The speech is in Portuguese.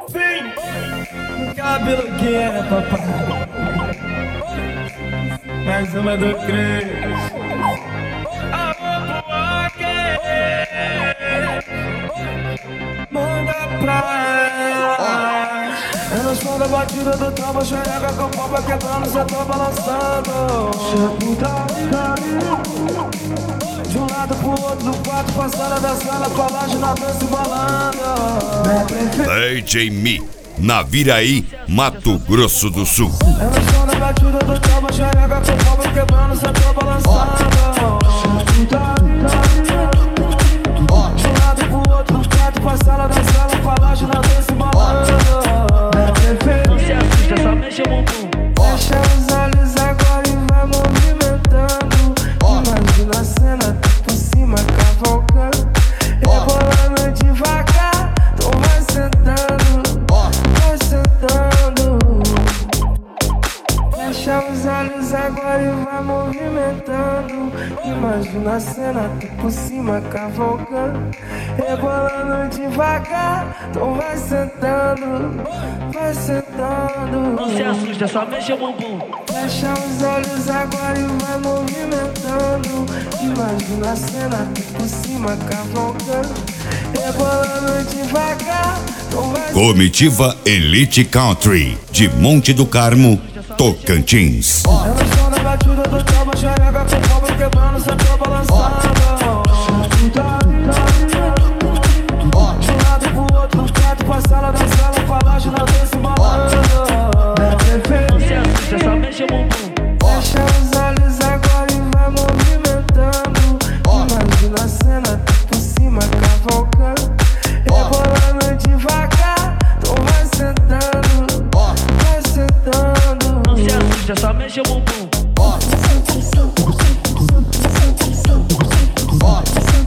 Vem, cabelo que é papai. Mais uma do Cris. Manda pra ela. É no som da batida do tambo, xereca com palma quebrando, cê tá balançando. De um lado pro outro do quarto, passada da sala, palácio na dança e balando. DJ Mi, Naviraí, Mato Grosso do Sul. É no som da batida do tambo, xereca com palma quebrando, cê tá balançando. De um lado pro outro do quarto, passada da sala, palácio na dança e balando. Não se assusta, só mexe o bumbum. Fecha os olhos agora e vai movimentando. Imagina a cena, tu por cima cavalcando, rebolando devagar. Tu vai sentando, vai sentando. Fecha os olhos agora e vai movimentando. Imagina a cena, tu por cima cavalcando, rebolando devagar. Tu vai sentando, vai sentando. Não se assusta, só mexe o bumbum. Fecha os olhos agora e vai movimentando. Imagina a cena, tu por cima cavalcando, rebolando devagar. Tu vai Comitiva Elite Country, de Monte do Carmo, Tocantins. É no som da batida do tambo, xereca com palma quebrando, cê tá balançando. De um lado pro outro do quarto, passada da sala, palácio na dança e balando. Não se assusta, só mexe o bumbum. Fecha os olhos agora e vai movimentando. Imagina a cena, tu por cima cavalcando, rebolando devagar. Tu vai sentando, vai sentando. Não se assusta, só mexe o bumbum.